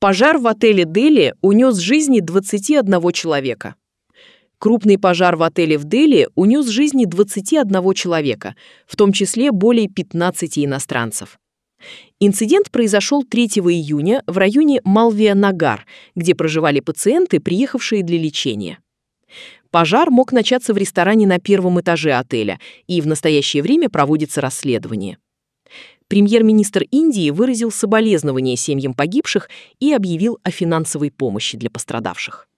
Пожар в отеле Дели унес жизни 21 человека. Крупный пожар в отеле в Дели унес жизни 21 человека, в том числе более 15 иностранцев. Инцидент произошел 3 июня в районе Малвия-Нагар, где проживали пациенты, приехавшие для лечения. Пожар мог начаться в ресторане на первом этаже отеля, и в настоящее время проводится расследование. Премьер-министр Индии выразил соболезнования семьям погибших и объявил о финансовой помощи для пострадавших.